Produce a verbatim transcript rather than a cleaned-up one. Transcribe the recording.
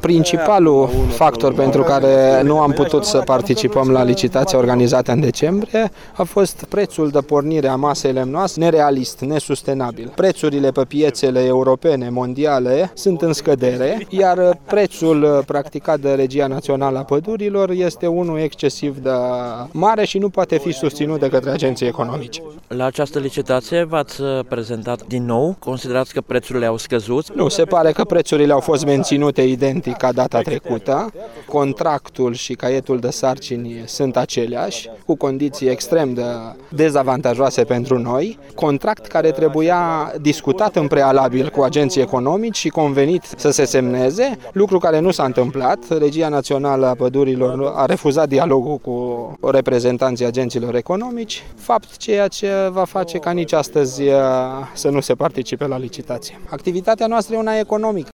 Principalul factor pentru care nu am putut să participăm la licitația organizată în decembrie a fost prețul de pornire a masei lemnoase nerealist, nesustenabil. Prețurile pe piețele europene, mondiale sunt în scădere, iar prețul practicat de Regia Națională a Pădurilor este unul excesiv de mare și nu poate fi susținut de către agenții economice. La această licitație v-ați prezentat din nou? Considerați că prețurile au scăzut? Nu, se pare că prețurile au fost menținute identic ca data trecută. Contractul și caietul de sarcini sunt aceleași, cu condiții extrem de dezavantajoase pentru noi. Contract care trebuia discutat în prealabil cu agenții economici și convenit să se semneze, lucru care nu s-a întâmplat. Regia Națională a Pădurilor a refuzat dialogul cu reprezentanții agenților economici, fapt ceea ce va face ca nici astăzi să nu se participe la licitație. Activitatea noastră e una economică.